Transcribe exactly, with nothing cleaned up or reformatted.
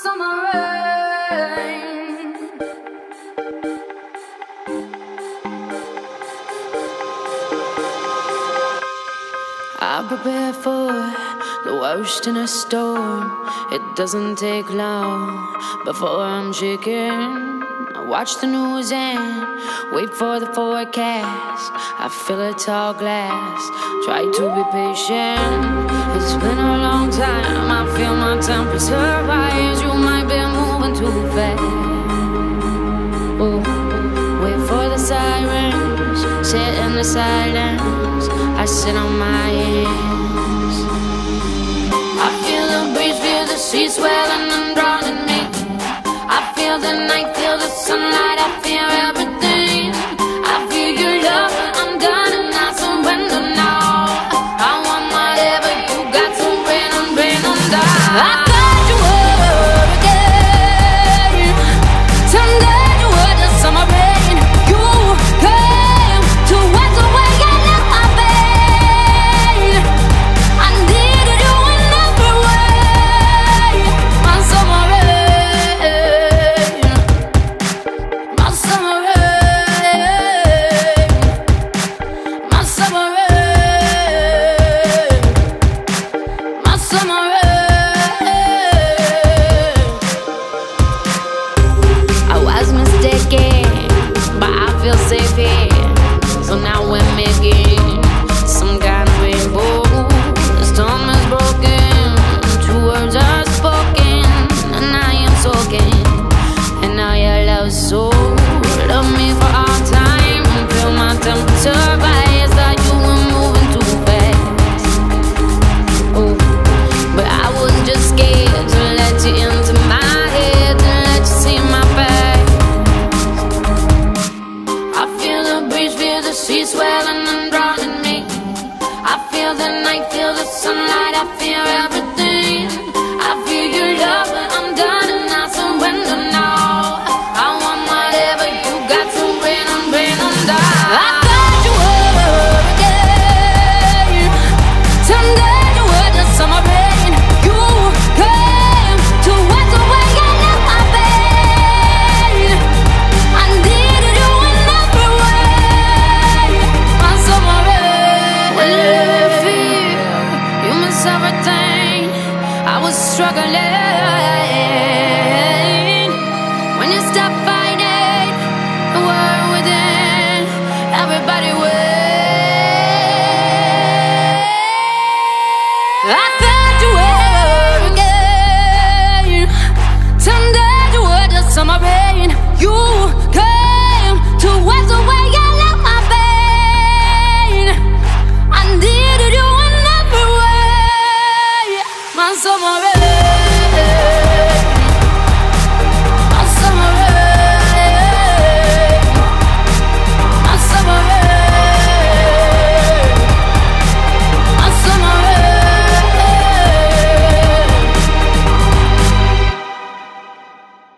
summer rain. I prepare for the worst in a storm. It doesn't take long before I'm shaking. I watch the news and wait for the forecast. I fill a tall glass, try to be patient. It's been a long time, I feel my temperature rise. You might be moving too fast. Oh, wait for the sirens, sit in the silence. I sit on my hands. I feel the breeze, feel the sea swelling and drowning me. I feel the night, feel the sunlight. I feel